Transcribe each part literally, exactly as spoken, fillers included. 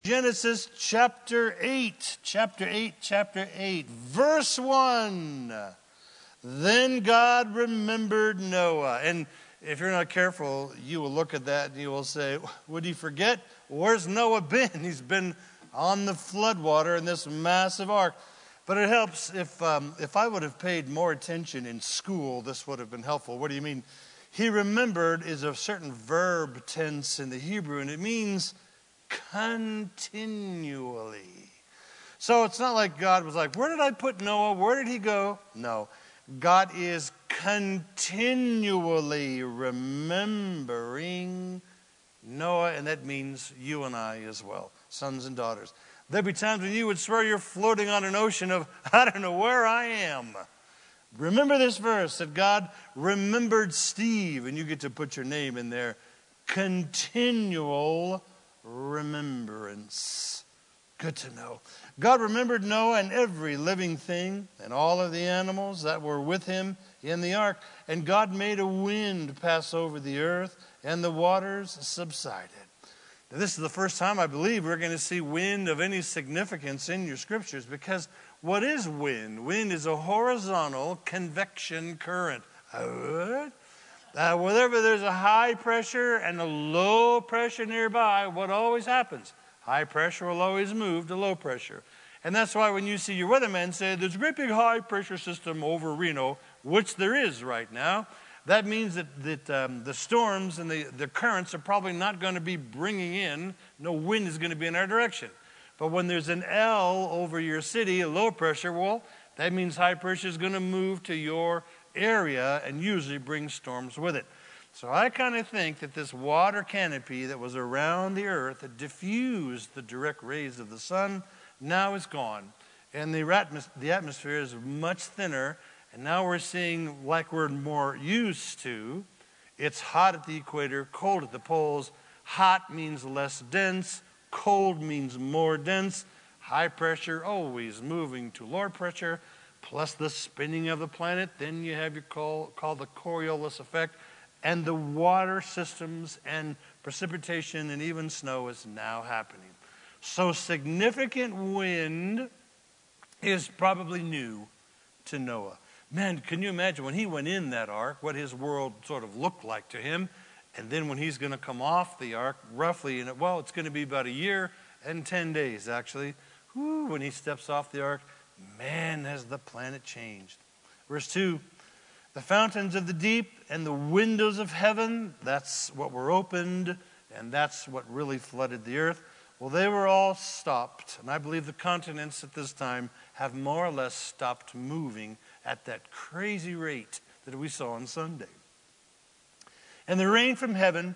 Genesis chapter eight, chapter eight, chapter eight, verse one. Then God remembered Noah. And if you're not careful, you will look at that and you will say, would he forget? Where's Noah been? He's been on the floodwater in this massive ark. But it helps if um, if I would have paid more attention in school, this would have been helpful. What do you mean? He remembered is a certain verb tense in the Hebrew, and it means continually. So it's not like God was like, where did I put Noah? Where did he go? No. God is continually remembering Noah, and that means you and I as well, sons and daughters. There'll be times when you would swear you're floating on an ocean of, I don't know where I am. Remember this verse that God remembered Steve, and you get to put your name in there. Continual remembrance. Good to know. God remembered Noah and every living thing and all of the animals that were with him in the ark. And God made a wind pass over the earth, and the waters subsided. Now, this is the first time I believe we're going to see wind of any significance in your scriptures, because what is wind? Wind is a horizontal convection current. Uh, whenever there's a high pressure and a low pressure nearby, what always happens? High pressure will always move to low pressure. And that's why when you see your weatherman say, there's a great big high pressure system over Reno, which there is right now, that means that, that um, the storms and the, the currents are probably not going to be bringing in, no wind is going to be in our direction. But when there's an L over your city, a low pressure, well, that means high pressure is going to move to your area and usually bring storms with it. So I kind of think that this water canopy that was around the earth that diffused the direct rays of the sun now is gone. And the, atmos- the atmosphere is much thinner. And now we're seeing, like we're more used to, it's hot at the equator, cold at the poles. Hot means less dense. Cold means more dense. High pressure always moving to lower pressure, plus the spinning of the planet. Then you have your call, called the Coriolis effect. And the water systems and precipitation and even snow is now happening. So significant wind is probably new to Noah. Man, can you imagine when he went in that ark, what his world sort of looked like to him? And then when he's going to come off the ark, roughly, in it, well, it's going to be about a year and ten days, actually. Whew, when he steps off the ark, man, has the planet changed. Verse two, the fountains of the deep and the windows of heaven, that's what were opened, and that's what really flooded the earth. Well, they were all stopped, and I believe the continents at this time have more or less stopped moving at that crazy rate that we saw on Sunday. And the rain from heaven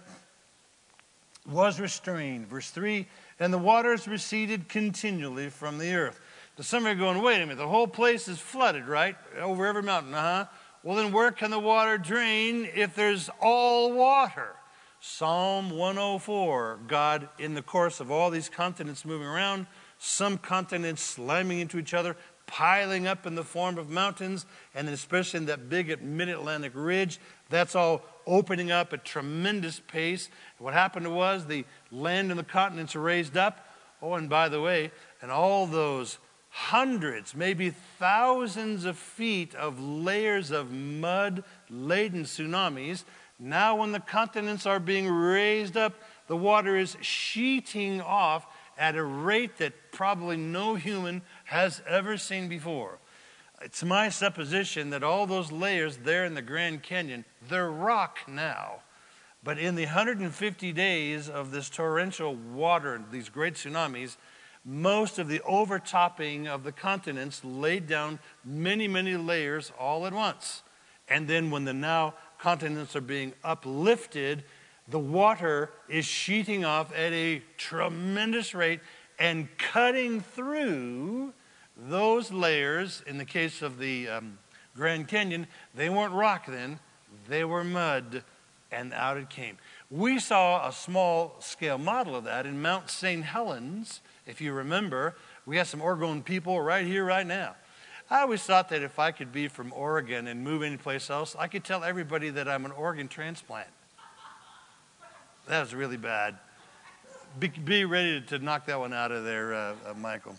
was restrained. Verse three, and the waters receded continually from the earth. Now some are going, wait a minute, the whole place is flooded, right? Over every mountain, uh-huh. Well, then where can the water drain if there's all water? Psalm one oh four, God, in the course of all these continents moving around, some continents slamming into each other, piling up in the form of mountains, and especially in that big mid-Atlantic ridge, that's all opening up at tremendous pace. What happened was the land and the continents are raised up. Oh, and by the way, and all those hundreds, maybe thousands of feet of layers of mud-laden tsunamis, now when the continents are being raised up, the water is sheeting off at a rate that probably no human has ever seen before. It's my supposition that all those layers there in the Grand Canyon, they're rock now. But in the one hundred fifty days of this torrential water, these great tsunamis, most of the overtopping of the continents laid down many, many layers all at once. And then when the now continents are being uplifted, the water is sheeting off at a tremendous rate and cutting through those layers. In the case of the um, Grand Canyon, they weren't rock then, they were mud, and out it came. We saw a small scale model of that in Mount Saint Helens. If you remember, we have some Oregon people right here, right now. I always thought that if I could be from Oregon and move anyplace else, I could tell everybody that I'm an organ transplant. That was really bad. be, be ready to knock that one out of there, uh, uh, Michael.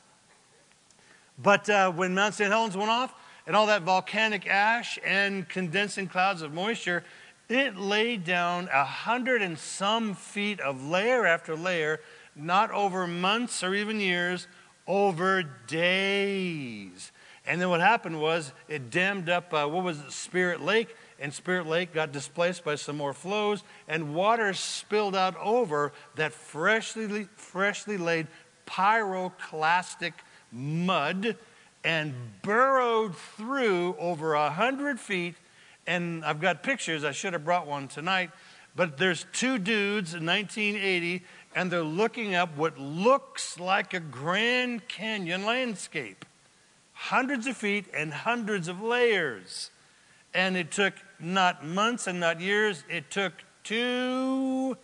But uh, when Mount Saint Helens went off and all that volcanic ash and condensing clouds of moisture, it laid down a hundred and some feet of layer after layer, not over months or even years, over days. And then what happened was it dammed up, uh, what was it, Spirit Lake, and Spirit Lake got displaced by some more flows, and water spilled out over that freshly, freshly laid pyroclastic mud and burrowed through over a hundred feet. And I've got pictures. I should have brought one tonight. But there's two dudes in nineteen eighty, and they're looking up what looks like a Grand Canyon landscape. Hundreds of feet and hundreds of layers. And it took not months and not years. It took two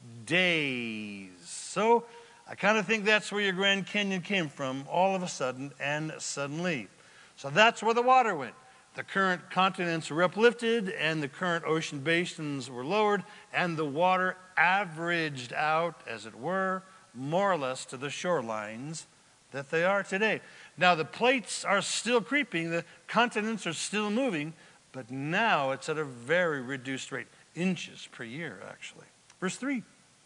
days. So I kind of think that's where your Grand Canyon came from, all of a sudden and suddenly. So that's where the water went. The current continents were uplifted, and the current ocean basins were lowered, and the water averaged out, as it were, more or less to the shorelines that they are today. Now, the plates are still creeping, the continents are still moving, but now it's at a very reduced rate, inches per year, actually. Verse three.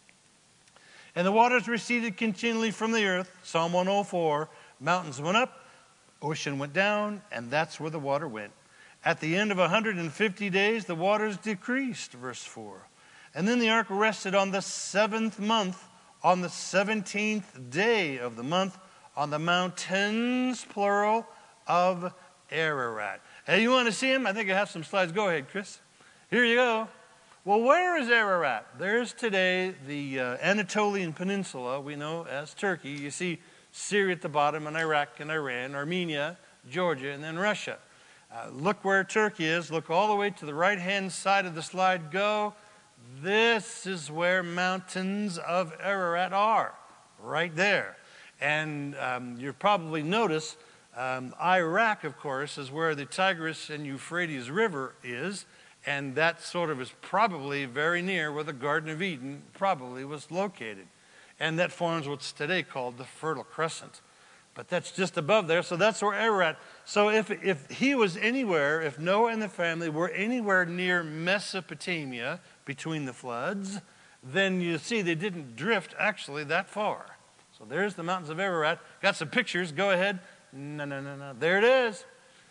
And the waters receded continually from the earth, Psalm one oh four, mountains went up, ocean went down, and that's where the water went. At the end of one hundred fifty days, the waters decreased, verse four. And then the ark rested on the seventh month, on the seventeenth day of the month, on the mountains, plural, of Ararat. Hey, you want to see him? I think I have some slides. Go ahead, Chris. Here you go. Well, where is Ararat? There's today the uh, Anatolian Peninsula, we know as Turkey. You see Syria at the bottom, and Iraq and Iran, Armenia, Georgia, and then Russia. Uh, look where Turkey is. Look all the way to the right-hand side of the slide. Go. This is where mountains of Ararat are, right there. And um, you'll probably notice um, Iraq, of course, is where the Tigris and Euphrates River is. And that sort of is probably very near where the Garden of Eden probably was located. And that forms what's today called the Fertile Crescent. But that's just above there, so that's where Ararat. So if, if he was anywhere, if Noah and the family were anywhere near Mesopotamia between the floods, then you see they didn't drift actually that far. So there's the mountains of Ararat. Got some pictures. Go ahead. No, no, no, no. There it is.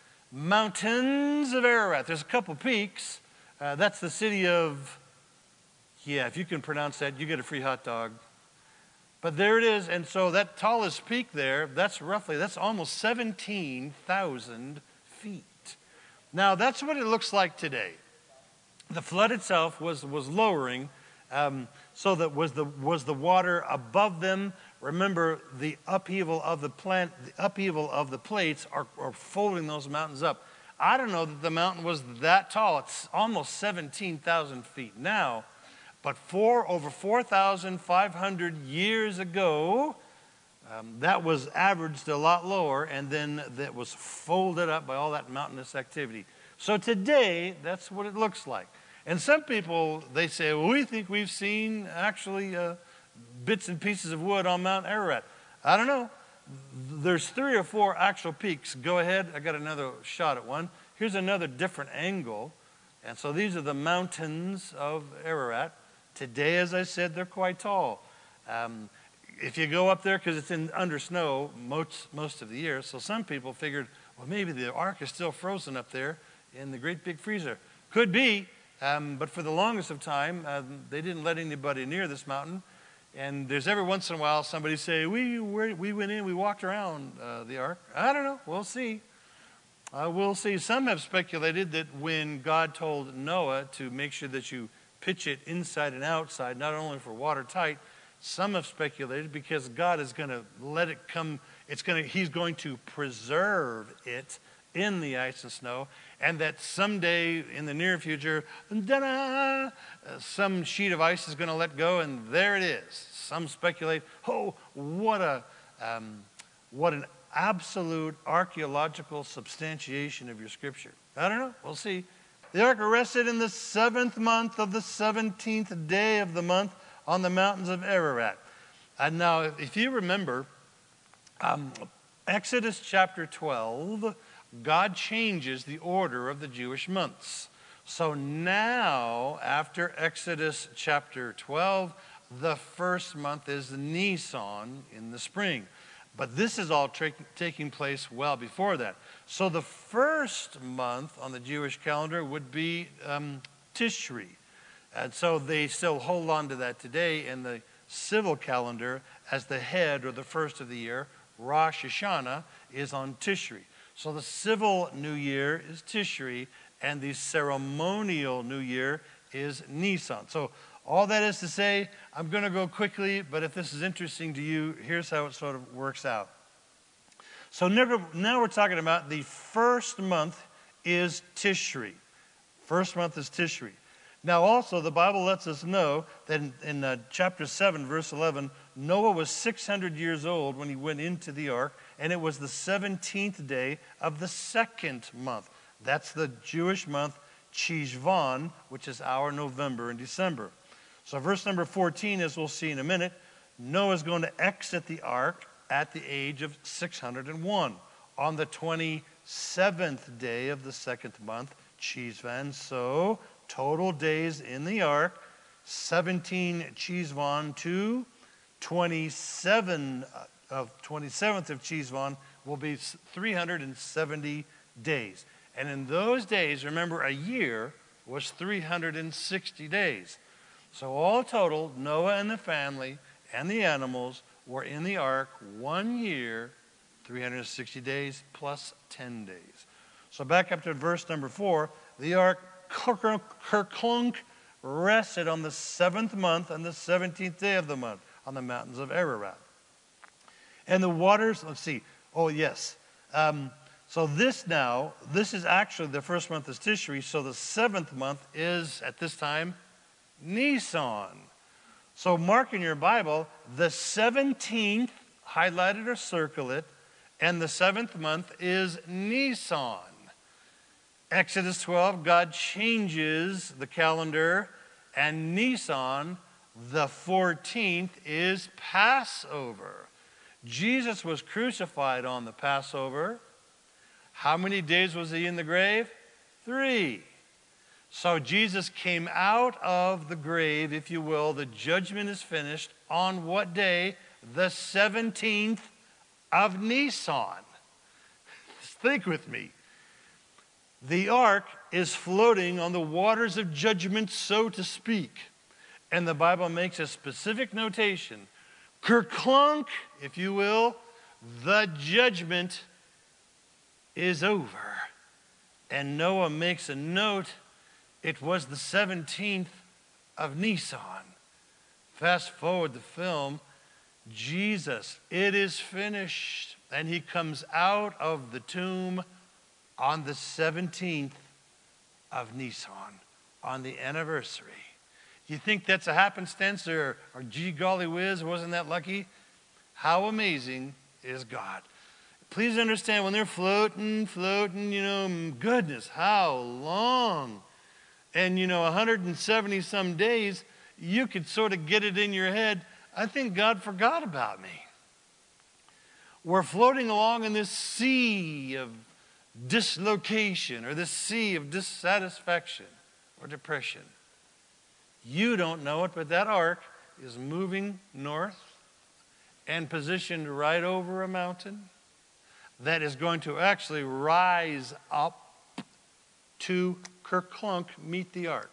Mountains of Ararat. There's a couple peaks. Uh, that's the city of, yeah, if you can pronounce that, you get a free hot dog. But there it is. And so that tallest peak there, that's roughly, that's almost seventeen thousand feet. Now, that's what it looks like today. The flood itself was, was lowering, um, so that was the, was the water above them. Remember, the upheaval of the plant, the upheaval of the plates are, are folding those mountains up. I don't know that the mountain was that tall. It's almost seventeen thousand feet now. But for over four thousand five hundred years ago, um, that was averaged a lot lower, and then that was folded up by all that mountainous activity. So today, that's what it looks like. And some people, they say, well, we think we've seen actually uh, bits and pieces of wood on Mount Ararat. I don't know. There's three or four actual peaks. Go ahead. I got another shot at one. Here's another different angle. And so these are the mountains of Ararat. Today, as I said, they're quite tall. Um, if you go up there, because it's in under snow most, most of the year, so some people figured, well, maybe the ark is still frozen up there in the great big freezer. Could be, um, but for the longest of time, uh, they didn't let anybody near this mountain. And there's every once in a while somebody say, we, we went in, we walked around uh, the ark. I don't know, we'll see. Uh, we'll see. Some have speculated that when God told Noah to make sure that you pitch it inside and outside, not only for watertight, some have speculated because God is going to let it come, it's going to, he's going to preserve it in the ice and snow, and that someday in the near future, uh, some sheet of ice is going to let go, and there it is. Some speculate, oh, what a um, what an absolute archaeological substantiation of your scripture. I don't know. We'll see. The ark rested in the seventh month of the seventeenth day of the month on the mountains of Ararat. And now, if you remember, um, Exodus chapter twelve, God changes the order of the Jewish months. So now, after Exodus chapter twelve, the first month is Nisan in the spring. But this is all tra- taking place well before that. So the first month on the Jewish calendar would be um, Tishri. And so they still hold on to that today in the civil calendar as the head or the first of the year. Rosh Hashanah is on Tishri. So the civil new year is Tishri, and the ceremonial new year is Nisan. So all that is to say, I'm going to go quickly, but if this is interesting to you, here's how it sort of works out. So now we're talking about the first month is Tishri. First month is Tishri. Now also, the Bible lets us know that in, in uh, chapter seven, verse eleven, Noah was six hundred years old when he went into the ark, and it was the seventeenth day of the second month. That's the Jewish month, Cheshvan, which is our November and December. So verse number fourteen, as we'll see in a minute, Noah is going to exit the ark at the age of six hundred one. On the twenty-seventh day of the second month, Cheshvan, so total days in the ark, seventeen Cheshvan to twenty-seven of twenty-seventh of Cheshvan will be three hundred seventy days. And in those days, remember, a year was three hundred sixty days. So all total, Noah and the family and the animals were in the ark one year, three hundred sixty days plus ten days. So back up to verse number four, the ark kerklunk rested on the seventh month and the seventeenth day of the month on the mountains of Ararat. And the waters, let's see, oh yes. Um, so this now, this is actually, the first month is Tishri, so the seventh month is, at this time, Nisan. So mark in your Bible, the seventeenth, highlighted or circle it, and the seventh month is Nisan. Exodus twelve, God changes the calendar, and Nisan, the fourteenth, is Passover. Jesus was crucified on the Passover. How many days was he in the grave? Three. So Jesus came out of the grave, if you will. The judgment is finished on what day? The seventeenth of Nisan. Think with me. The ark is floating on the waters of judgment, so to speak. And the Bible makes a specific notation. Kerklunk, if you will, the judgment is over. And Noah makes a note. It was the seventeenth of Nisan. Fast forward the film. Jesus, it is finished. And he comes out of the tomb on the seventeenth of Nisan, on the anniversary. You think that's a happenstance or, or gee golly whiz, wasn't that lucky? How amazing is God? Please understand, when they're floating, floating, you know, goodness, how long? And, you know, one hundred seventy some days, you could sort of get it in your head, I think God forgot about me. We're floating along in this sea of dislocation or this sea of dissatisfaction or depression. You don't know it, but that ark is moving north and positioned right over a mountain that is going to actually rise up to Kerklunk, meet the ark.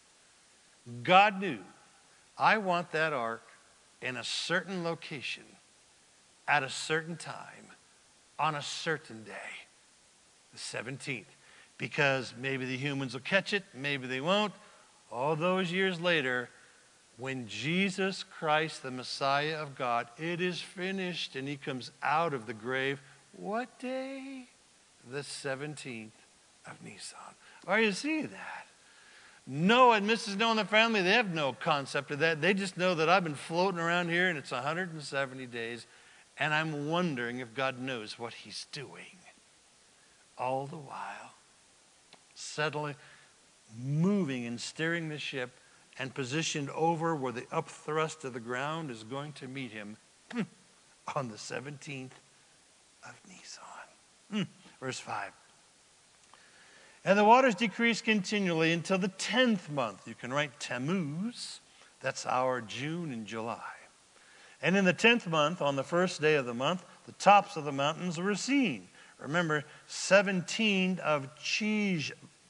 God knew, I want that ark in a certain location at a certain time on a certain day. The seventeenth, because maybe the humans will catch it, maybe they won't. All those years later, when Jesus Christ, the Messiah of God, it is finished, and he comes out of the grave, what day? The seventeenth of Nisan. Are you seeing that? Noah and Missus Noah and the family, they have no concept of that. They just know that I've been floating around here, and it's one hundred seventy days, and I'm wondering if God knows what he's doing. All the while, settling, moving and steering the ship and positioned over where the upthrust of the ground is going to meet him on the seventeenth of Nisan. Verse five. And the waters decreased continually until the tenth month. You can write Tammuz. That's our June and July. And in the tenth month, on the first day of the month, the tops of the mountains were seen. Remember, seventeen of Chesh,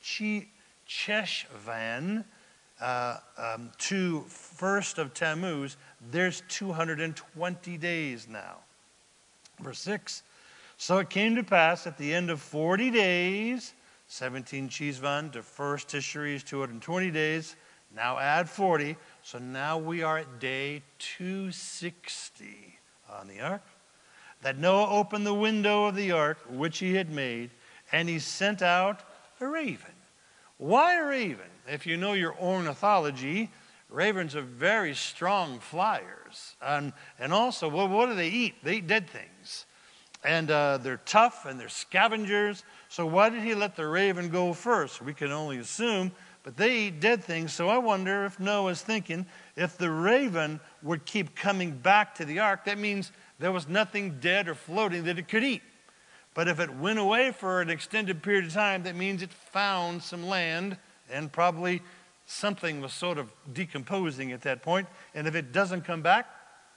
Cheshvan uh, um, to first of Tammuz, there's two hundred twenty days now. Verse six. So it came to pass at the end of forty days, seventeen Cheshvan to first Tishri is two hundred twenty days. Now add forty. So now we are at day two hundred sixty on the ark. That Noah opened the window of the ark, which he had made, and he sent out a raven. Why a raven? If you know your ornithology, ravens are very strong flyers. And, and also, well, what do they eat? They eat dead things. And uh, they're tough and they're scavengers. So why did he let the raven go first? We can only assume, but they eat dead things. So I wonder if Noah's thinking, if the raven would keep coming back to the ark, that means there was nothing dead or floating that it could eat. But if it went away for an extended period of time, that means it found some land, and probably something was sort of decomposing at that point. And if it doesn't come back,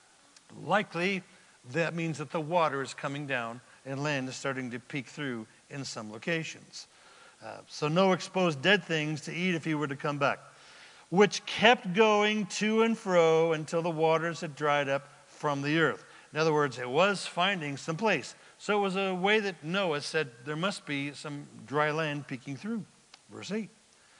likely that means that the water is coming down and land is starting to peek through in some locations. Uh, so Noah exposed dead things to eat if he were to come back, which kept going to and fro until the waters had dried up from the earth. In other words, it was finding some place. So it was a way that Noah said there must be some dry land peeking through. Verse eight.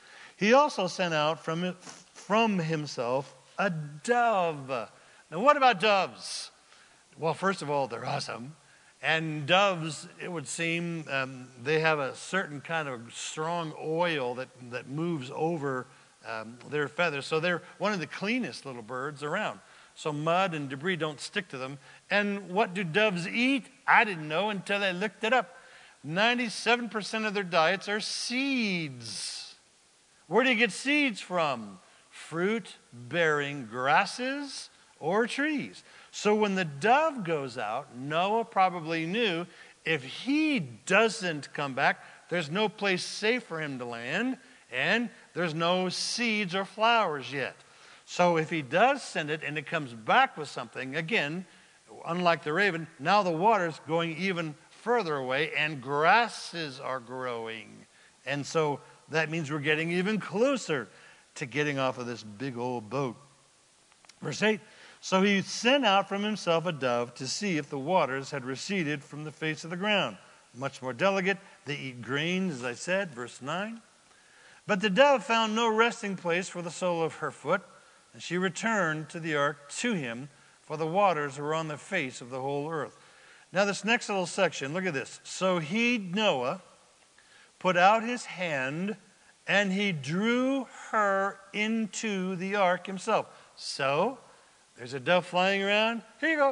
He also sent out from, it, from himself a dove. Now what about doves? Well, first of all, they're awesome. And doves, it would seem, um, they have a certain kind of strong oil that, that moves over um, their feathers. So they're one of the cleanest little birds around. So mud and debris don't stick to them. And what do doves eat? I didn't know until I looked it up. ninety-seven percent of their diets are seeds. Where do you get seeds from? Fruit-bearing grasses or trees. So when the dove goes out, Noah probably knew if he doesn't come back, there's no place safe for him to land, and there's no seeds or flowers yet. So if he does send it and it comes back with something, again, unlike the raven, now the water's going even further away and grasses are growing. And so that means we're getting even closer to getting off of this big old boat. Verse eight, so he sent out from himself a dove to see if the waters had receded from the face of the ground. Much more delicate, they eat grain, as I said, verse nine. But the dove found no resting place for the sole of her foot, and she returned to the ark to him, for the waters were on the face of the whole earth. Now this next little section, look at this. So he, Noah, put out his hand, and he drew her into the ark himself. So there's a dove flying around. Here you go.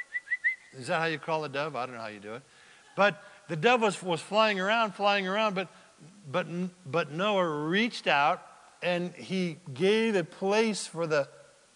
Is that how you call a dove? I don't know how you do it. But the dove was, was flying around, flying around, but, but, but Noah reached out, and he gave a place for the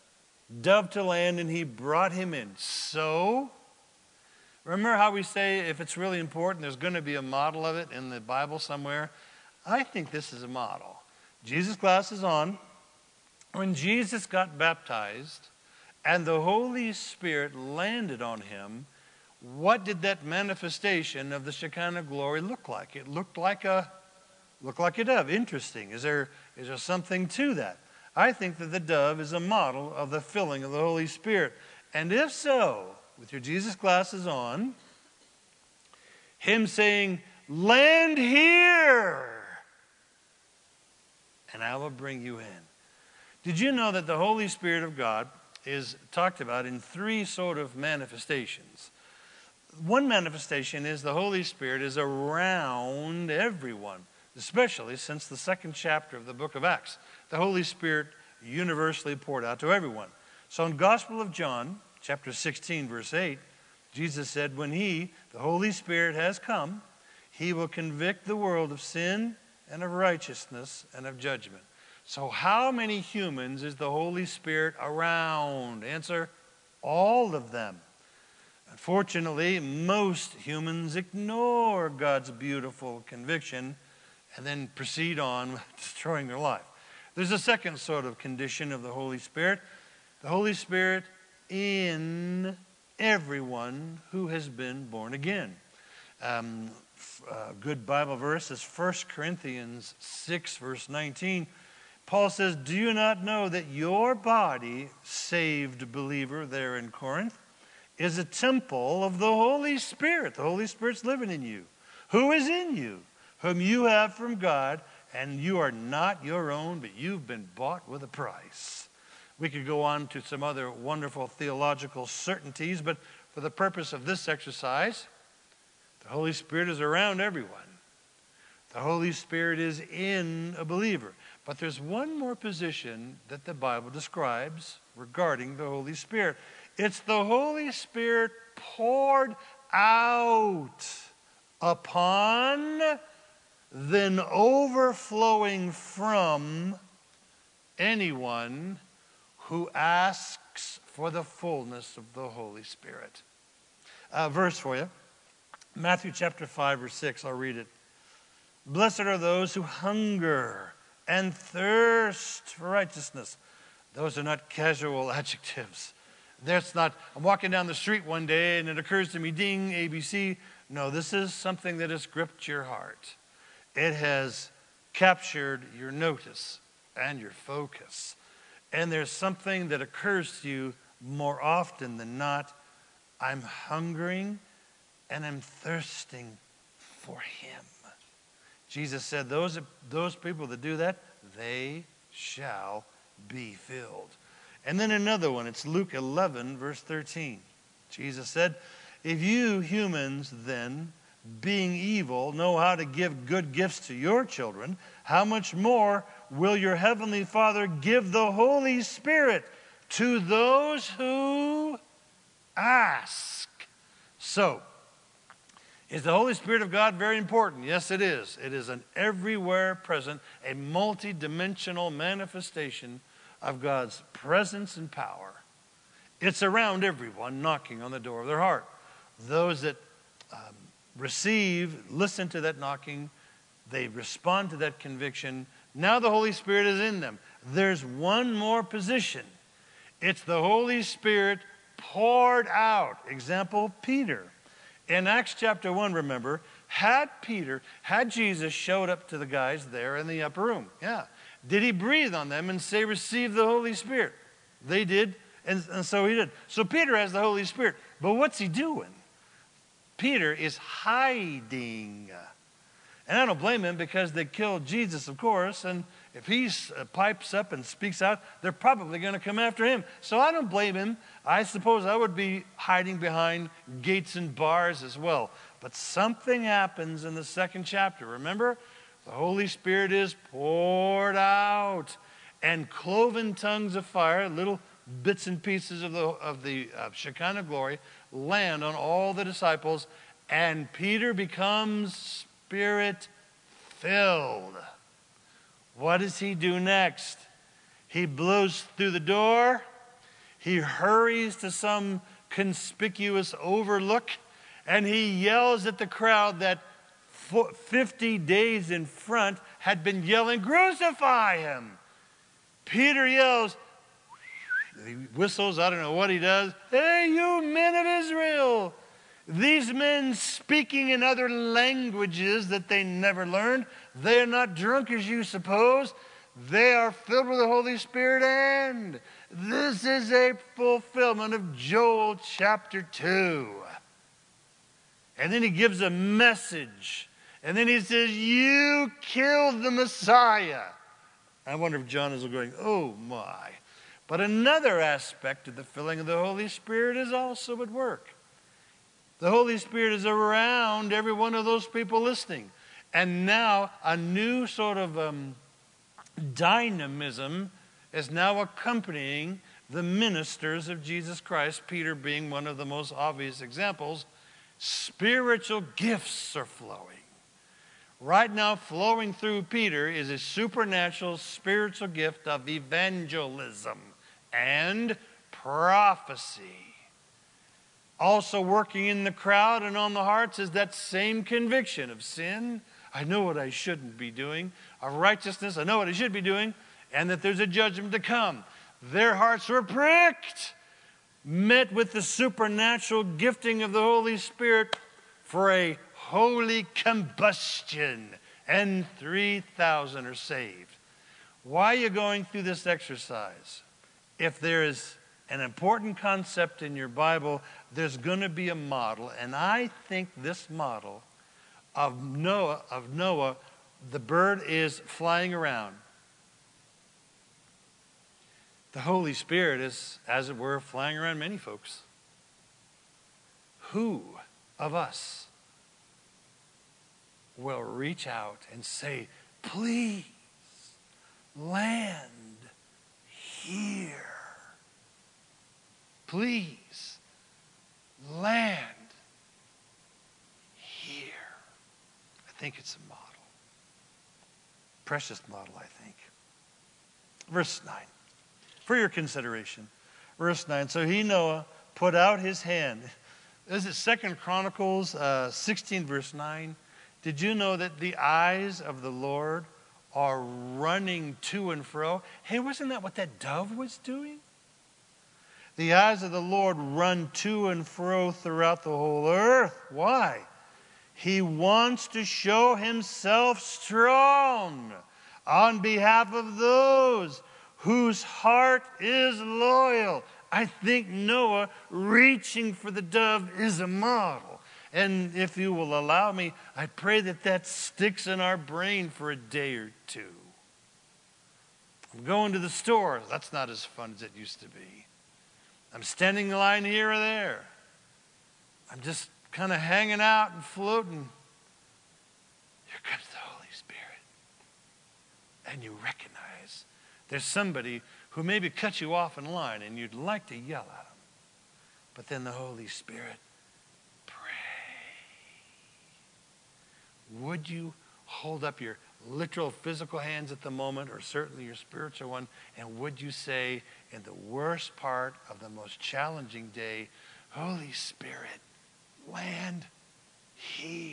dove to land, and he brought him in. So, remember how we say if it's really important, there's going to be a model of it in the Bible somewhere? I think this is a model. Jesus' glasses on. When Jesus got baptized and the Holy Spirit landed on him, what did that manifestation of the Shekinah glory look like? It looked like a looked like a dove. Interesting. Is there is there something to that? I think that the dove is a model of the filling of the Holy Spirit. And if so, with your Jesus glasses on, him saying, land here, and I will bring you in. Did you know that the Holy Spirit of God is talked about in three sort of manifestations? One manifestation is the Holy Spirit is around everyone, especially since the second chapter of the book of Acts. The Holy Spirit universally poured out to everyone. So in Gospel of John, chapter sixteen, verse eight, Jesus said, when he, the Holy Spirit, has come, he will convict the world of sin and of righteousness and of judgment. So how many humans is the Holy Spirit around? Answer, all of them. Unfortunately, most humans ignore God's beautiful conviction and then proceed on with destroying their life. There's a second sort of condition of the Holy Spirit. The Holy Spirit in everyone who has been born again. Um, a good Bible verse is First Corinthians six, verse nineteen. Paul says, do you not know that your body, saved believer there in Corinth, is a temple of the Holy Spirit? The Holy Spirit's living in you. Who is in you? Whom you have from God, and you are not your own, but you've been bought with a price. We could go on to some other wonderful theological certainties, but for the purpose of this exercise, the Holy Spirit is around everyone. The Holy Spirit is in a believer. But there's one more position that the Bible describes regarding the Holy Spirit. It's the Holy Spirit poured out upon, then overflowing from anyone who asks for the fullness of the Holy Spirit. Uh, verse for you. Matthew chapter five, verse six, I'll read it. Blessed are those who hunger and thirst for righteousness. Those are not casual adjectives. That's not, I'm walking down the street one day and it occurs to me, ding, A B C. No, this is something that has gripped your heart. It has captured your notice and your focus. And there's something that occurs to you more often than not. I'm hungering and I'm thirsting for him. Jesus said, those, those people that do that, they shall be filled. And then another one, it's Luke eleven, verse thirteen. Jesus said, if you humans then, being evil, know how to give good gifts to your children, how much more will your heavenly Father give the Holy Spirit to those who ask? So, is the Holy Spirit of God very important? Yes, it is. It is an everywhere present, a multi-dimensional manifestation of God's presence and power. It's around everyone, knocking on the door of their heart. Those that um, receive, listen to that knocking, they respond to that conviction. Now the Holy Spirit is in them. There's one more position. It's the Holy Spirit poured out. Example, Peter. In Acts chapter one, remember, had Peter, had Jesus showed up to the guys there in the upper room? Yeah. Did he breathe on them and say, receive the Holy Spirit? They did, and, and so he did. So Peter has the Holy Spirit. But what's he doing? Peter is hiding. And I don't blame him because they killed Jesus, of course, and if he uh, pipes up and speaks out, they're probably going to come after him. So I don't blame him. I suppose I would be hiding behind gates and bars as well. But something happens in the second chapter. Remember? The Holy Spirit is poured out, and cloven tongues of fire, little bits and pieces of the, of the uh, Shekinah glory, land on all the disciples, and Peter becomes Spirit-filled. What does he do next? He blows through the door. He hurries to some conspicuous overlook, and he yells at the crowd that fifty days in front had been yelling, crucify him. Peter yells, he whistles, I don't know what he does. Hey, you men of Israel. These men speaking in other languages that they never learned, they are not drunk as you suppose. They are filled with the Holy Spirit, and this is a fulfillment of Joel chapter two. And then he gives a message. And then he says, you killed the Messiah. I wonder if John is going, oh my. But another aspect of the filling of the Holy Spirit is also at work. The Holy Spirit is around every one of those people listening. And now a new sort of um, dynamism is now accompanying the ministers of Jesus Christ, Peter being one of the most obvious examples. Spiritual gifts are flowing. Right now, flowing through Peter is a supernatural spiritual gift of evangelism and prophecy. Also working in the crowd and on the hearts is that same conviction of sin. I know what I shouldn't be doing. Of righteousness, I know what I should be doing. And that there's a judgment to come. Their hearts were pricked, met with the supernatural gifting of the Holy Spirit for a holy combustion. And three thousand are saved. Why are you going through this exercise? If there is an important concept in your Bible, there's going to be a model. And I think this model of Noah, of Noah, the bird is flying around. The Holy Spirit is, as it were, flying around many folks. Who of us will reach out and say, please land here? Please land here. I think it's a model. Precious model, I think. Verse nine. For your consideration. Verse nine. So he, Noah, put out his hand. Is it Second Chronicles uh, sixteen, verse nine? Did you know that the eyes of the Lord are running to and fro? Hey, wasn't that what that dove was doing? The eyes of the Lord run to and fro throughout the whole earth. Why? He wants to show himself strong on behalf of those whose heart is loyal. I think Noah reaching for the dove is a model. And if you will allow me, I pray that that sticks in our brain for a day or two. I'm going to the store. That's not as fun as it used to be. I'm standing in line here or there. I'm just kind of hanging out and floating. Here comes the Holy Spirit. And you recognize there's somebody who maybe cut you off in line and you'd like to yell at them. But then the Holy Spirit, pray. Would you hold up your literal physical hands at the moment, or certainly your spiritual one, and would you say, in the worst part of the most challenging day, Holy Spirit, land here.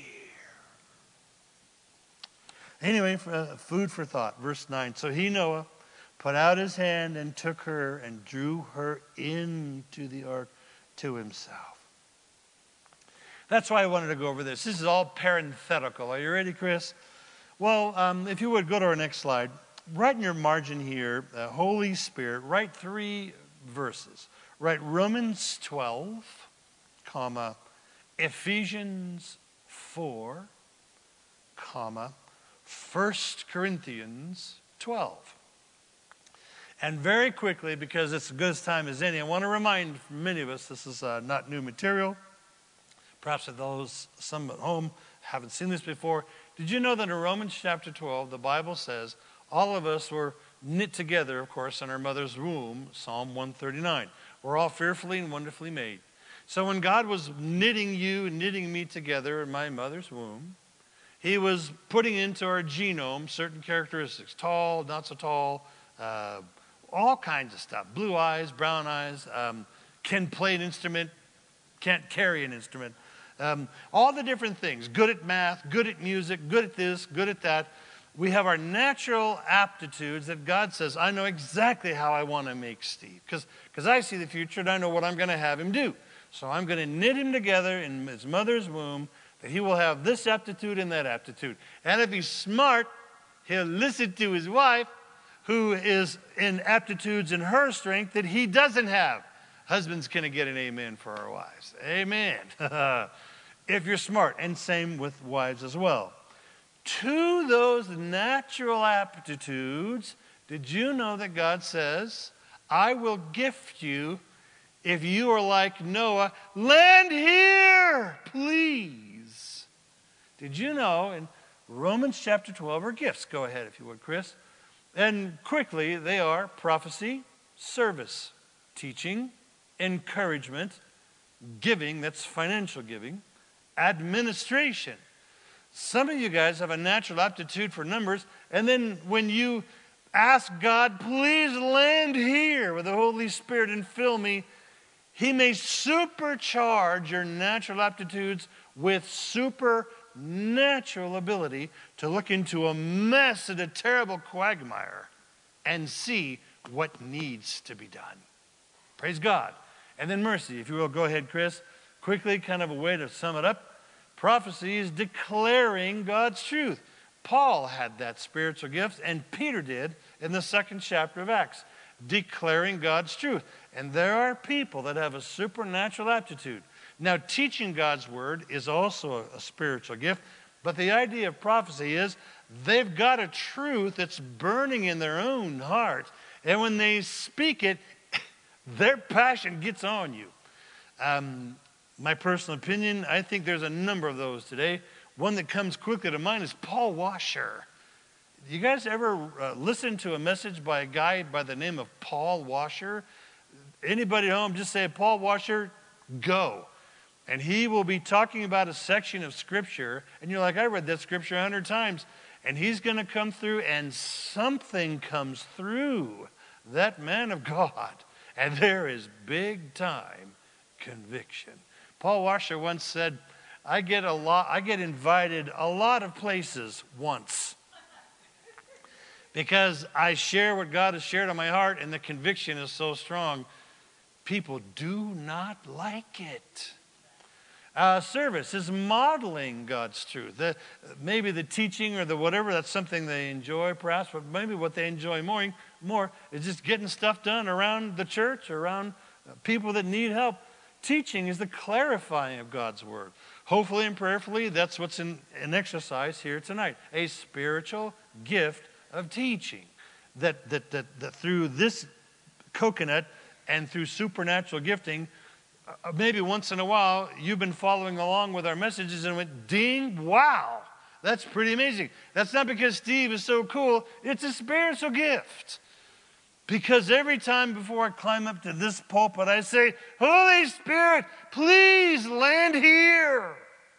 Anyway, uh, food for thought. Verse nine. So he, Noah, put out his hand and took her and drew her into the ark to himself. That's why I wanted to go over this. This is all parenthetical. Are you ready, Chris? Well, um, if you would go to our next slide. Write in your margin here, uh, Holy Spirit, write three verses. Write Romans twelve, comma, Ephesians four, comma, First Corinthians twelve. And very quickly, because it's as good a time as any, I want to remind many of us, this is uh, not new material. Perhaps those, some at home haven't seen this before. Did you know that in Romans chapter twelve, the Bible says, all of us were knit together, of course, in our mother's womb, Psalm one thirty-nine. We're all fearfully and wonderfully made. So when God was knitting you, knitting me together in my mother's womb, he was putting into our genome certain characteristics, tall, not so tall, uh, all kinds of stuff, blue eyes, brown eyes, um, can play an instrument, can't carry an instrument, um, all the different things, good at math, good at music, good at this, good at that. We have our natural aptitudes that God says, I know exactly how I want to make Steve, because because I see the future and I know what I'm going to have him do. So I'm going to knit him together in his mother's womb, that he will have this aptitude and that aptitude. And if he's smart, he'll listen to his wife, who is in aptitudes in her strength that he doesn't have. Husbands, can I get an amen for our wives? Amen. If you're smart, and same with wives as well. To those natural aptitudes, did you know that God says, I will gift you if you are like Noah, land here, please. Did you know in Romans chapter twelve are gifts? Go ahead if you would, Chris. And quickly, they are prophecy, service, teaching, encouragement, giving, that's financial giving, administration. Some of you guys have a natural aptitude for numbers, and then when you ask God, please land here with the Holy Spirit and fill me, He may supercharge your natural aptitudes with supernatural ability to look into a mess and a terrible quagmire and see what needs to be done. Praise God. And then mercy. If you will, go ahead, Chris. Quickly, kind of a way to sum it up. Prophecy is declaring God's truth. Paul had that spiritual gift, and Peter did in the second chapter of Acts, declaring God's truth. And there are people that have a supernatural aptitude. Now, teaching God's word is also a, a spiritual gift, but the idea of prophecy is they've got a truth that's burning in their own heart, and when they speak it, their passion gets on you. Um, my personal opinion, I think there's a number of those today. One that comes quickly to mind is Paul Washer. You guys ever uh, listen to a message by a guy by the name of Paul Washer? Anybody at home, just say, Paul Washer, go. And he will be talking about a section of Scripture, and you're like, I read that Scripture a hundred times. And he's going to come through, and something comes through that man of God. And there is big time conviction. Paul Washer once said, I get a lot, I get invited a lot of places once because I share what God has shared on my heart, and the conviction is so strong. People do not like it. Uh, service is modeling God's truth. The, maybe the teaching or the whatever, that's something they enjoy perhaps, but maybe what they enjoy more, more is just getting stuff done around the church, around people that need help. Teaching is the clarifying of God's word. Hopefully and prayerfully, that's what's in an exercise here tonight. A spiritual gift of teaching. That, that, that, that through this coconut and through supernatural gifting, uh, maybe once in a while, you've been following along with our messages and went, ding, wow, that's pretty amazing. That's not because Steve is so cool. It's a spiritual gift. Because every time before I climb up to this pulpit, I say, Holy Spirit, please land here.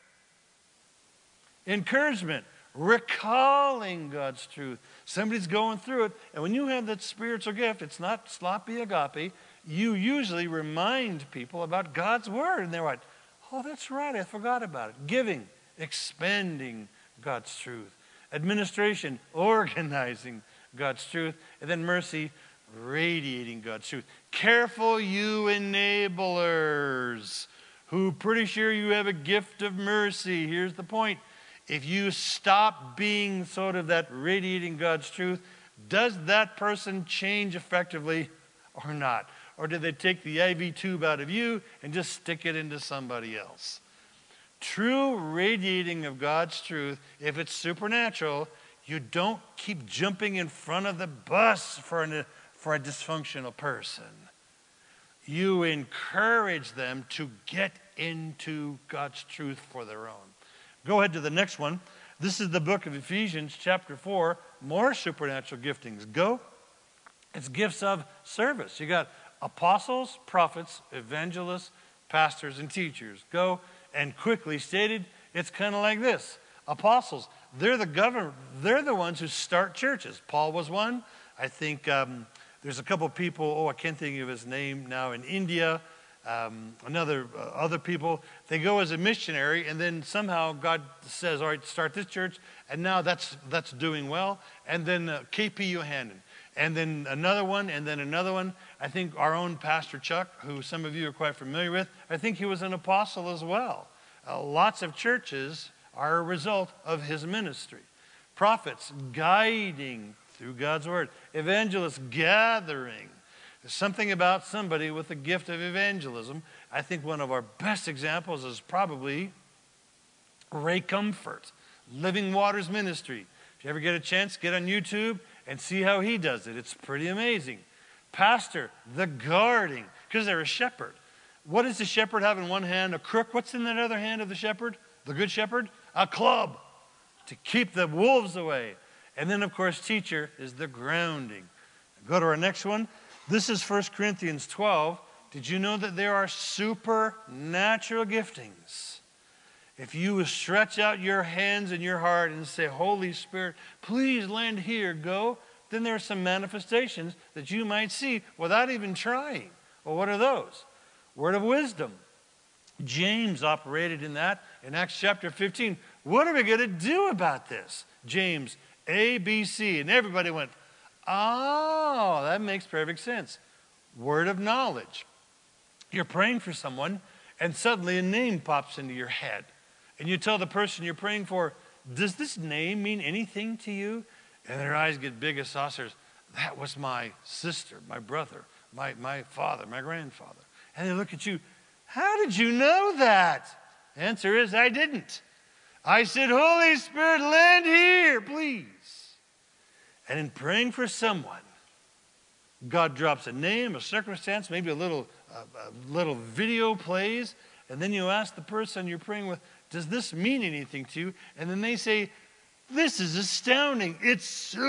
Encouragement, recalling God's truth. Somebody's going through it, and when you have that spiritual gift, it's not sloppy agape. You usually remind people about God's word, and they're like, oh, that's right, I forgot about it. Giving, expanding God's truth. Administration, organizing God's truth. And then mercy, radiating God's truth. Careful, you enablers, who pretty sure you have a gift of mercy. Here's the point. If you stop being sort of that radiating God's truth, does that person change effectively or not? Or do they take the I V tube out of you and just stick it into somebody else? True radiating of God's truth, if it's supernatural, you don't keep jumping in front of the bus for an for a dysfunctional person. You encourage them to get into God's truth for their own. Go ahead to the next one. This is the book of Ephesians, chapter four. More supernatural giftings. Go. It's gifts of service. You got apostles, prophets, evangelists, pastors, and teachers. Go. And quickly stated, it's kind of like this. Apostles, they're the government. They're the ones who start churches. Paul was one. I think um, there's a couple people, oh, I can't think of his name now, in India. Um, another, uh, other people, they go as a missionary, and then somehow God says, all right, start this church, and now that's that's doing well. And then uh, K P Yohanan, and then another one, and then another one. I think our own Pastor Chuck, who some of you are quite familiar with, I think he was an apostle as well. Uh, lots of churches are a result of his ministry. Prophets, guiding through God's word. Evangelists, gathering. There's something about somebody with the gift of evangelism. I think one of our best examples is probably Ray Comfort, Living Waters Ministry. If you ever get a chance, get on YouTube and see how he does it. It's pretty amazing. Pastor, the guarding, because they're a shepherd. What does the shepherd have in one hand? A crook. What's in that other hand of the shepherd? The good shepherd? A club to keep the wolves away. And then, of course, teacher is the grounding. Go to our next one. This is First Corinthians twelve. Did you know that there are supernatural giftings? If you will stretch out your hands and your heart and say, Holy Spirit, please land here, go, then there are some manifestations that you might see without even trying. Well, what are those? Word of wisdom. James operated in that in Acts chapter fifteen. What are we going to do about this? James, A, B, C. And everybody went, oh, that makes perfect sense. Word of knowledge. You're praying for someone, and suddenly a name pops into your head. And you tell the person you're praying for, does this name mean anything to you? And their eyes get big as saucers. That was my sister, my brother, my, my father, my grandfather. And they look at you, how did you know that? The answer is, I didn't. I said, Holy Spirit, land here, please. And in praying for someone, God drops a name, a circumstance, maybe a little, uh, a little video plays, and then you ask the person you're praying with, does this mean anything to you? And then they say, this is astounding. It's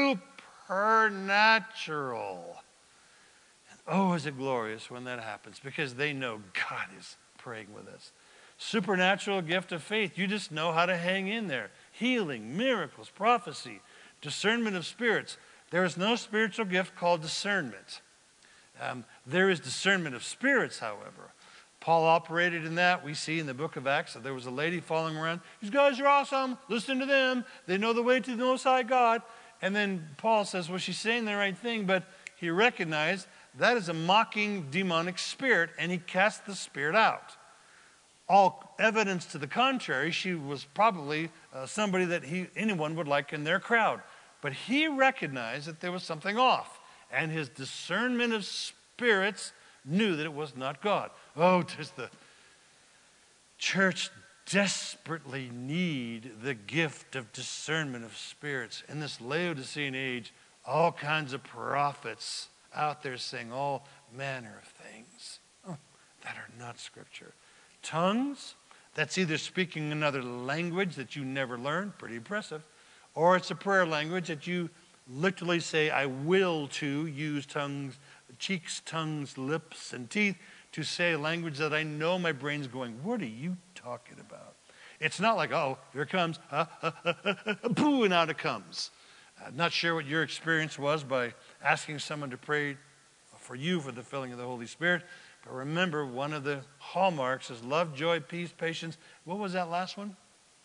supernatural. And oh, is it glorious when that happens, because they know God is praying with us. Supernatural gift of faith. You just know how to hang in there. Healing, miracles, prophecy, discernment of spirits. There is no spiritual gift called discernment. Um, there is discernment of spirits, however. Paul operated in that. We see in the book of Acts that there was a lady following around. These guys are awesome. Listen to them. They know the way to the Most High God. And then Paul says, well, she's saying the right thing, but he recognized that is a mocking demonic spirit, and he cast the spirit out. All evidence to the contrary, she was probably uh, somebody that he, anyone would like in their crowd. But he recognized that there was something off, and his discernment of spirits knew that it was not God. Oh, does the church desperately need the gift of discernment of spirits? In this Laodicean age, all kinds of prophets out there saying all manner of things oh, that are not Scripture. Tongues, that's either speaking another language that you never learned, pretty impressive, or it's a prayer language that you literally say, I will to use tongues, cheeks, tongues, lips, and teeth to say a language that I know my brain's going, what are you talking about? It's not like, oh, here it comes, uh, uh, uh, uh, uh, boo, and out it comes. I'm not sure what your experience was by asking someone to pray for you for the filling of the Holy Spirit. But remember, one of the hallmarks is love, joy, peace, patience. What was that last one?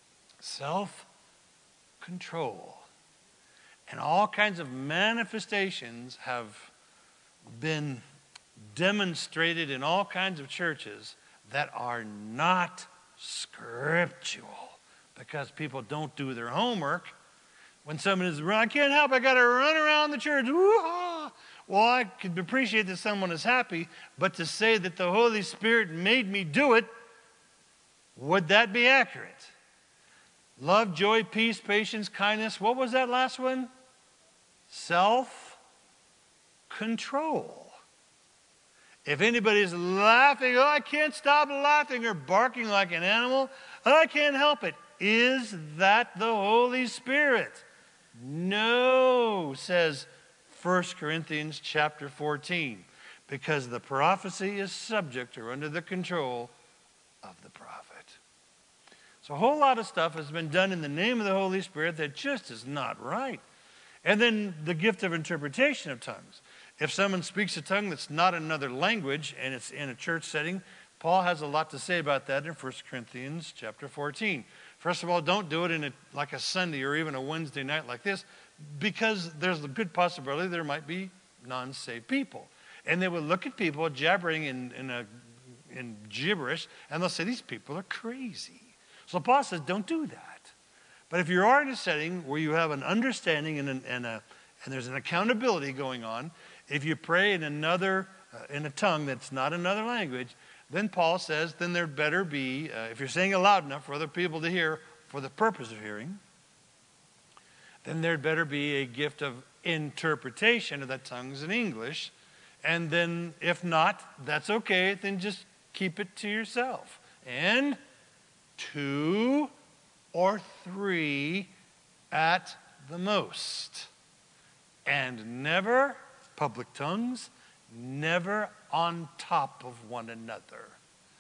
Self-control. And all kinds of manifestations have been demonstrated in all kinds of churches that are not scriptural because people don't do their homework. When someone is, I can't help, I got to run around the church. Woo-ha! Well, I could appreciate that someone is happy, but to say that the Holy Spirit made me do it, would that be accurate? Love, joy, peace, patience, kindness. What was that last one? Self-control. If anybody's laughing, oh, I can't stop laughing, or barking like an animal, I can't help it. Is that the Holy Spirit? No, says First Corinthians chapter fourteen, because the prophecy is subject or under the control of the prophet. So a whole lot of stuff has been done in the name of the Holy Spirit that just is not right. And then the gift of interpretation of tongues. If someone speaks a tongue that's not another language and it's in a church setting, Paul has a lot to say about that in First Corinthians chapter fourteen. First of all, don't do it in a, like a Sunday or even a Wednesday night like this, because there's a good possibility there might be non-saved people. And they will look at people jabbering in, in, a, in gibberish, and they'll say, these people are crazy. So Paul says, don't do that. But if you are in a setting where you have an understanding and, an, and, a, and there's an accountability going on, if you pray in another, uh, in a tongue that's not another language, then Paul says, then there better be, uh, if you're saying it loud enough for other people to hear for the purpose of hearing, then there'd better be a gift of interpretation of that tongues in English. And then if not, that's okay. Then just keep it to yourself. And two or three at the most. And never, public tongues, never on top of one another.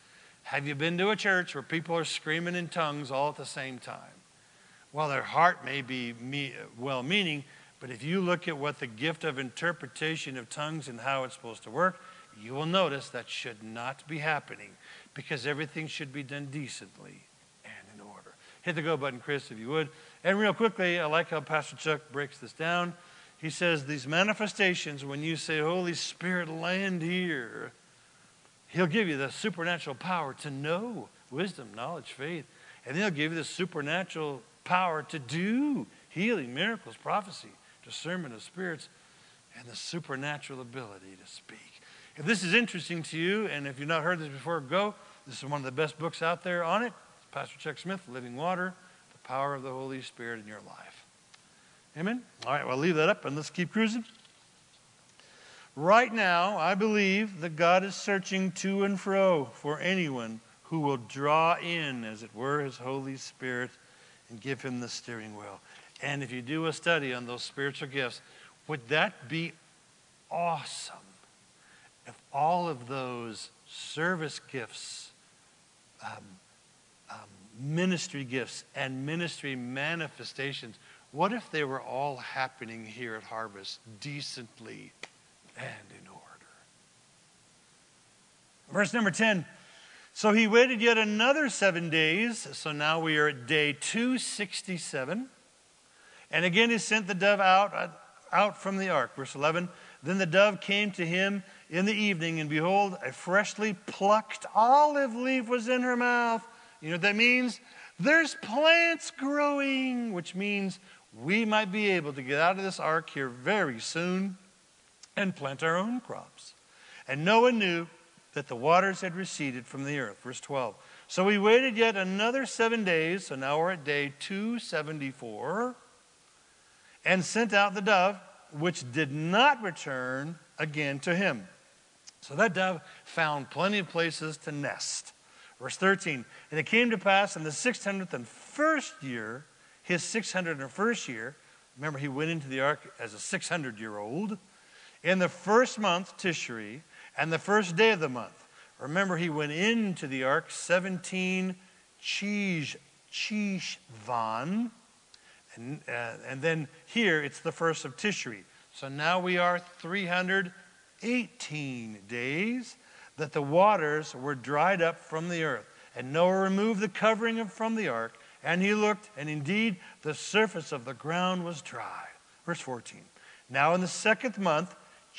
Have you been to a church where people are screaming in tongues all at the same time? Well, their heart may be me- well-meaning, but if you look at what the gift of interpretation of tongues and how it's supposed to work, you will notice that should not be happening, because everything should be done decently and in order. Hit the go button, Chris, if you would. And real quickly, I like how Pastor Chuck breaks this down. He says these manifestations, when you say, Holy Spirit, land here, he'll give you the supernatural power to know wisdom, knowledge, faith. And then he'll give you the supernatural power to do healing, miracles, prophecy, discernment of spirits, and the supernatural ability to speak. If this is interesting to you, and if you've not heard this before, go. This is one of the best books out there on it. Pastor Chuck Smith, Living Water, the power of the Holy Spirit in your life. Amen? All right, well, leave that up and let's keep cruising. Right now, I believe that God is searching to and fro for anyone who will draw in, as it were, his Holy Spirit and give him the steering wheel. And if you do a study on those spiritual gifts, would that be awesome if all of those service gifts, um, um, ministry gifts, and ministry manifestations, what if they were all happening here at Harvest decently and in order? Verse number ten. So he waited yet another seven days. So now we are at day two sixty-seven. And again he sent the dove out, out from the ark. Verse eleven. Then the dove came to him in the evening, and behold, a freshly plucked olive leaf was in her mouth. You know what that means? There's plants growing, which means we might be able to get out of this ark here very soon and plant our own crops. And Noah knew that the waters had receded from the earth. Verse twelve. So we waited yet another seven days, so now we're at day two seventy-four, and sent out the dove, which did not return again to him. So that dove found plenty of places to nest. Verse thirteen. And it came to pass in the six hundredth and first year, his six hundred and first year, remember he went into the ark as a six hundred year old, in the first month, Tishri, and the first day of the month. Remember, he went into the ark seventeen Cheshvan, and, uh, and then here it's the first of Tishri. So now we are three hundred eighteen days that the waters were dried up from the earth. And Noah removed the covering of, from the ark, and he looked, and indeed the surface of the ground was dry. Verse fourteen. Now in the second month,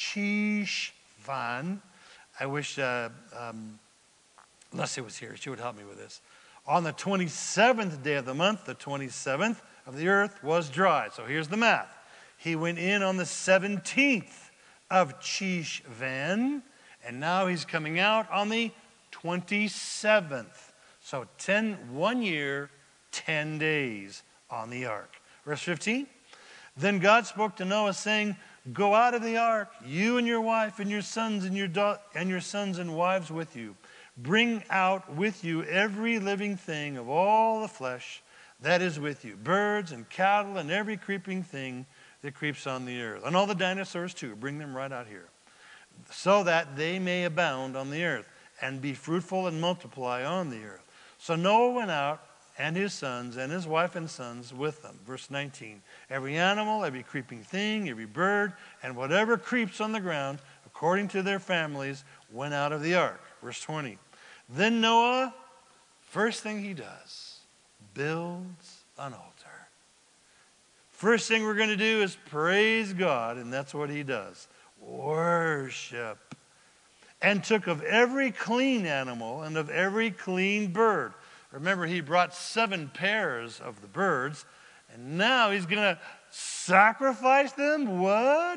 Cheshvan, I wish uh, um, Leslie was here. She would help me with this. On the twenty-seventh day of the month, the twenty-seventh of the earth was dry. So here's the math. He went in on the seventeenth of Cheshvan, and now he's coming out on the twenty-seventh. So ten, one year, ten days on the ark. Verse fifteen. Then God spoke to Noah, saying, Go out of the ark, you and your wife and your sons and your da- and your sons and wives with you. Bring out with you every living thing of all the flesh that is with you, birds and cattle and every creeping thing that creeps on the earth. And all the dinosaurs too, bring them right out here, so that they may abound on the earth and be fruitful and multiply on the earth. So Noah went out, and his sons, and his wife and sons with them. Verse nineteen. Every animal, every creeping thing, every bird, and whatever creeps on the ground, according to their families, went out of the ark. Verse twenty. Then Noah, first thing he does, builds an altar. First thing we're going to do is praise God, and that's what he does. Worship. And took of every clean animal and of every clean bird. Remember, he brought seven pairs of the birds, and now he's going to sacrifice them? What?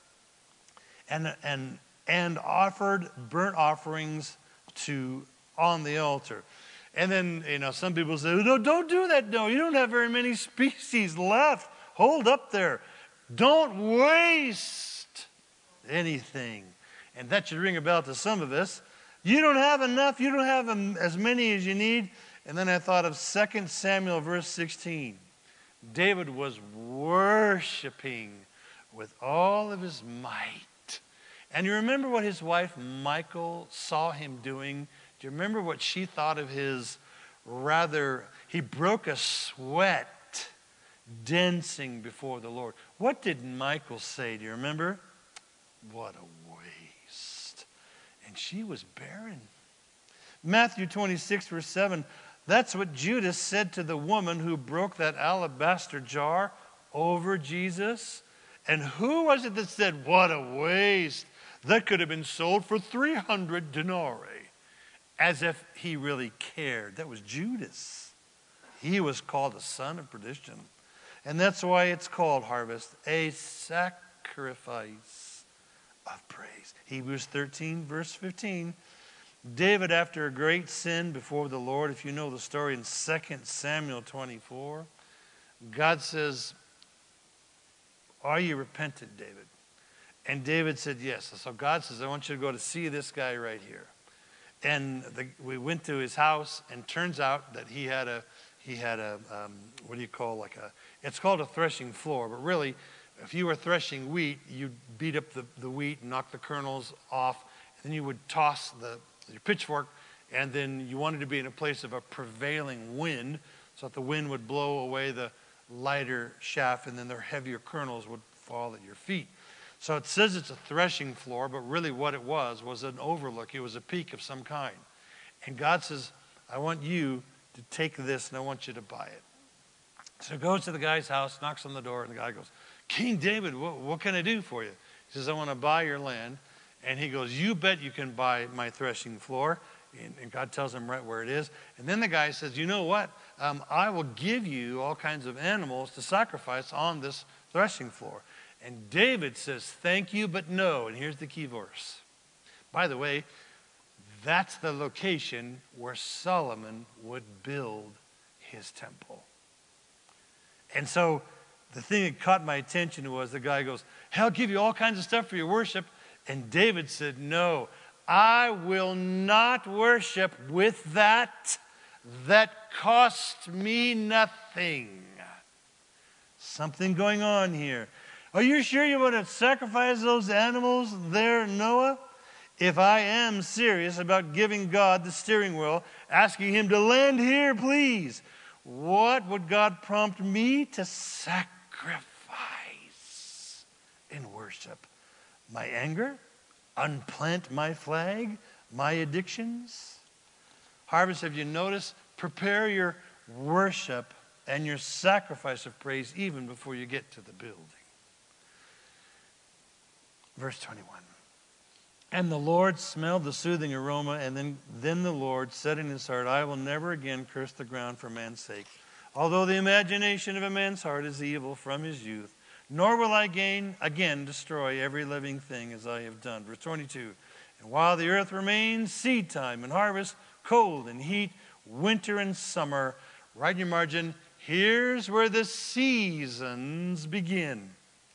And, and, and offered burnt offerings to on the altar. And then, you know, some people say, no, don't do that. No, you don't have very many species left. Hold up there. Don't waste anything. And that should ring a bell to some of us. You don't have enough. You don't have as many as you need. And then I thought of Second Samuel verse sixteen. David was worshiping with all of his might. And you remember what his wife Michal saw him doing Do you remember what she thought of his rather, he broke a sweat dancing before the Lord. What did Michal say? Do you remember? What a waste. And she was barren. Matthew twenty-six, verse seven, that's what Judas said to the woman who broke that alabaster jar over Jesus. And who was it that said, what a waste? That could have been sold for three hundred denarii. As if he really cared. That was Judas. He was called a son of perdition. And that's why it's called, Harvest, a sacrifice of praise. Hebrews thirteen, verse fifteen. David, after a great sin before the Lord, if you know the story in Second Samuel twenty-four, God says, are you repentant, David? And David said, yes. So God says, I want you to go to see this guy right here. And the, we went to his house, and turns out that he had a, he had a, um, what do you call, like a, it's called a threshing floor. But really, if you were threshing wheat, you'd beat up the, the wheat and knock the kernels off. And then you would toss the, your pitchfork, and then you wanted to be in a place of a prevailing wind, so that the wind would blow away the lighter chaff, and then their heavier kernels would fall at your feet. So it says it's a threshing floor, but really what it was was an overlook. It was a peak of some kind. And God says, I want you to take this, and I want you to buy it. So he goes to the guy's house, knocks on the door, and the guy goes, King David, what, what can I do for you? He says, I want to buy your land. And he goes, you bet you can buy my threshing floor. And, and God tells him right where it is. And then the guy says, you know what? Um, I will give you all kinds of animals to sacrifice on this threshing floor. And David says, thank you, but no. And here's the key verse. By the way, that's the location where Solomon would build his temple. And so the thing that caught my attention was the guy goes, hey, I'll give you all kinds of stuff for your worship. And David said, no, I will not worship with that that cost me nothing. Something going on here. Are you sure you want to sacrifice those animals there, Noah? If I am serious about giving God the steering wheel, asking him to land here, please, what would God prompt me to sacrifice in worship? My anger? Unplant my flag? My addictions? Harvest, have you noticed? Prepare your worship and your sacrifice of praise even before you get to the building. Verse twenty-one. And the Lord smelled the soothing aroma, and then, then the Lord said in his heart, I will never again curse the ground for man's sake, although the imagination of a man's heart is evil from his youth. Nor will I again, again destroy every living thing as I have done. Verse twenty-two. And while the earth remains, seed time and harvest, cold and heat, winter and summer. Right in your margin, here's where the seasons begin.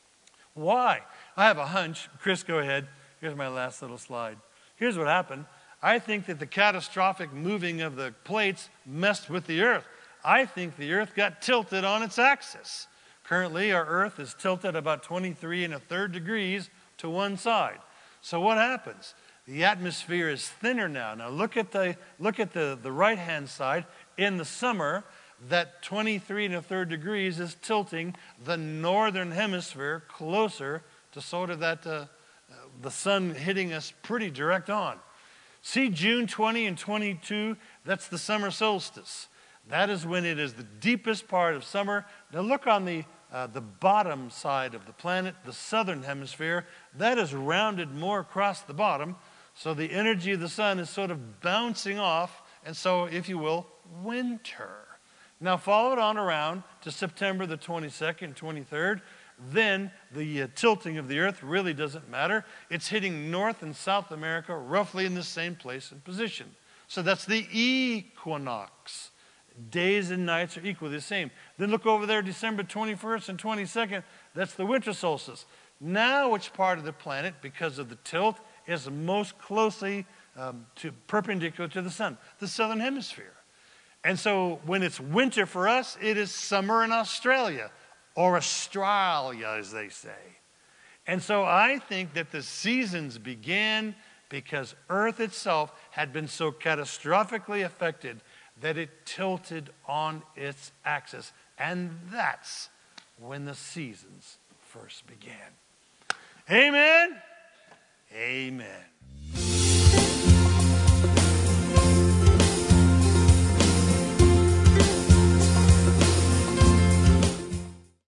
Why? I have a hunch. Chris, go ahead. Here's my last little slide. Here's what happened. I think that the catastrophic moving of the plates messed with the earth. I think the earth got tilted on its axis. Currently, our earth is tilted about twenty-three and a third degrees to one side. So what happens? The atmosphere is thinner now. Now look at the look at the, the right-hand side. In the summer, that twenty-three and a third degrees is tilting the northern hemisphere closer to sort of that uh, the sun hitting us pretty direct on. See June twenty and twenty-two, that's the summer solstice. That is when it is the deepest part of summer. Now look on the uh, the bottom side of the planet, the southern hemisphere. That is rounded more across the bottom, so the energy of the sun is sort of bouncing off, and so, if you will, winter. Now follow it on around to September the twenty-second, twenty-third. Then the uh, tilting of the earth really doesn't matter. It's hitting North and South America roughly in the same place and position. So that's the equinox. Days and nights are equally the same. Then look over there, December twenty-first and twenty-second. That's the winter solstice. Now which part of the planet, because of the tilt, is most closely um, to, perpendicular to the sun? The southern hemisphere. And so when it's winter for us, it is summer in Australia. Or Australia, as they say. And so I think that the seasons began because Earth itself had been so catastrophically affected that it tilted on its axis. And that's when the seasons first began. Amen. Amen.